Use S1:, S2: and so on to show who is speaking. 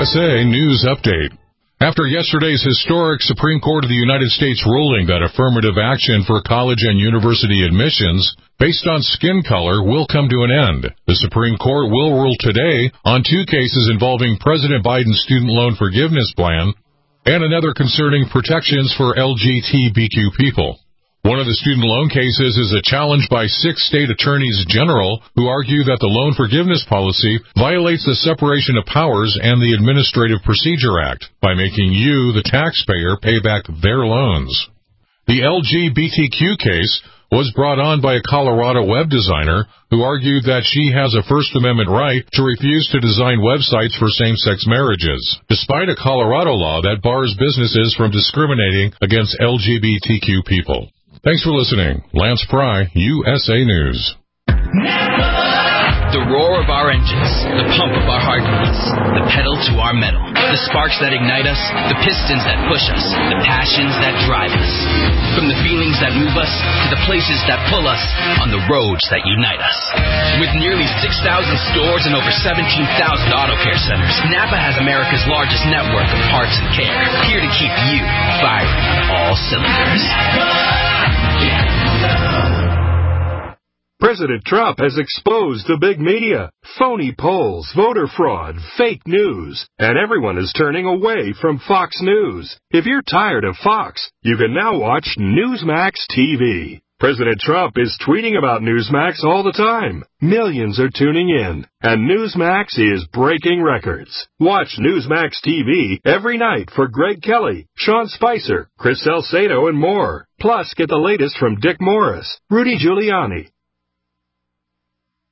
S1: USA News Update. After yesterday's historic Supreme Court of the United States ruling that affirmative action for college and university admissions based on skin color will come to an end, the Supreme Court will rule today on 2 cases involving President Biden's student loan forgiveness plan and another concerning protections for LGBTQ people. One of the student loan cases is a challenge by 6 state attorneys general who argue that the loan forgiveness policy violates the separation of powers and the Administrative Procedure Act by making you, the taxpayer, pay back their loans. The LGBTQ case was brought on by a Colorado web designer who argued that she has a First Amendment right to refuse to design websites for same-sex marriages, despite a Colorado law that bars businesses from discriminating against LGBTQ people. Thanks for listening. Lance Pry, USA News.
S2: The roar of our engines, the pump of our heartbeats, the pedal to our metal, the sparks that ignite us, the pistons that push us, the passions that drive us. From the feelings that move us to the places that pull us on the roads that unite us. With nearly 6,000 stores and over 17,000 auto care centers, Napa has America's largest network of parts and care, here to keep you firing on all cylinders.
S3: President Trump has exposed the big media, phony polls, voter fraud, fake news, and everyone is turning away from Fox News. If you're tired of Fox, you can now watch Newsmax TV. President Trump is tweeting about Newsmax all the time. Millions are tuning in, and Newsmax is breaking records. Watch Newsmax TV every night for Greg Kelly, Sean Spicer, Chris Salcedo, and more. Plus, get the latest from Dick Morris, Rudy Giuliani,